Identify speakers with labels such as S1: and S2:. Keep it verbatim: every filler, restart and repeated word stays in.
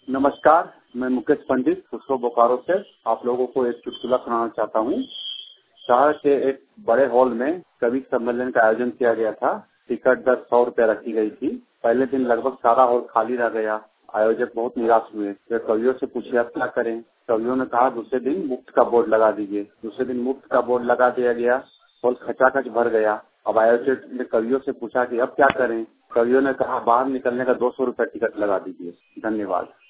S1: नमस्कार, मैं मुकेश पंडित खुसरो बोकारो से आप लोगों को एक चुटकुला सुनाना चाहता हूँ। शहर के एक बड़े हॉल में कवि सम्मेलन का आयोजन किया गया था। टिकट दर सौ रुपए रखी गई थी। पहले दिन लगभग सारा हॉल खाली रह गया। आयोजक बहुत निराश हुए। वे कवियों से पूछे अब क्या करें। कवियों ने कहा दूसरे दिन मुफ्त का बोर्ड लगा दीजिए। दूसरे दिन मुफ्त का बोर्ड लगा दिया गया। हॉल खचाखच भर गया। अब आयोजक ने कवियों से पूछा कि अब क्या करें। कवियों ने कहा बाहर निकलने का दो सौ रुपए टिकट लगा दीजिए। धन्यवाद।